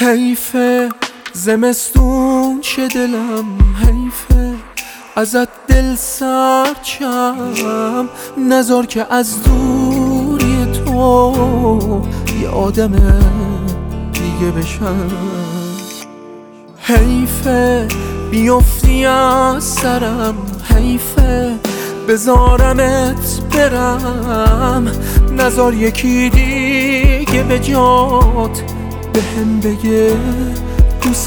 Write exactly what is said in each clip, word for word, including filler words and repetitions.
حیفه زمستون چه دلم حیفه ازت دل سرچم نذار که از دوری تو یه آدم دیگه بشم. حیفه بیفتی از سرم حیفه بذارمت برم نذار یکی دیگه به جات به هم بگه دوست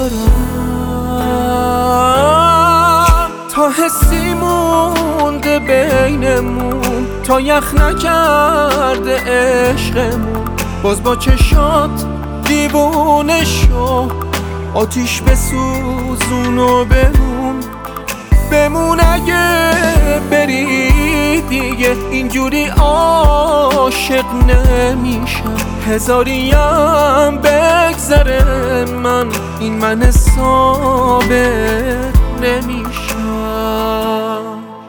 دارم. تا حسی مونده بینمون تا یخ نکرده عشقمون باز با چشات دیوونه شو آتیش بسوزون و بمون بمون اگه بری دیگه اینجوری عاشق نمیشم. هزاریم بگذره من این من ثابت نمیشم.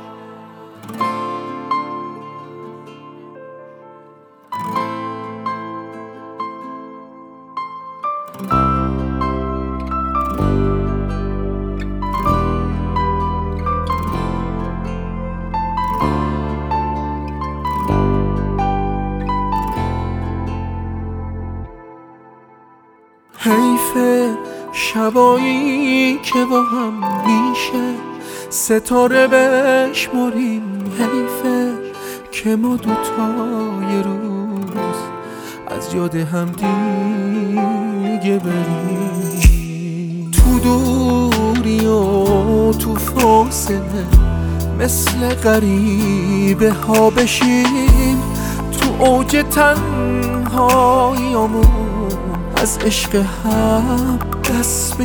حیفه شبایی که با هم میشه ستاره بشماریم حیفه که ما دوتا یه روز از یاد هم دیگه بریم. تو دوری و تو فاصله مثل غریبه ها بشیم تو اوج تنهاییامون از عشق هم دست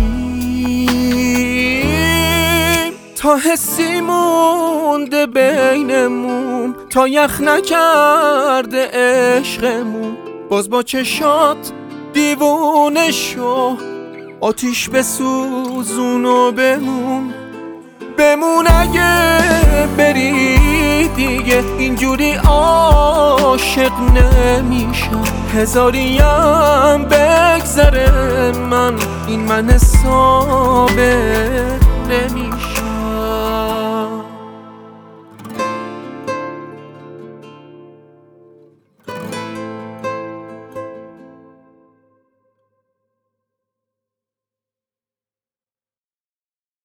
بکشیم. تا حسی مونده بینمون تا یخ نکرده عشقمون باز با چشات دیوونه شو آتیش بسوزون و بمون بمون اگه بری دیگه اینجوری عاشق نمیشم. هزاریم بگذره من این من ثابت نمیشم.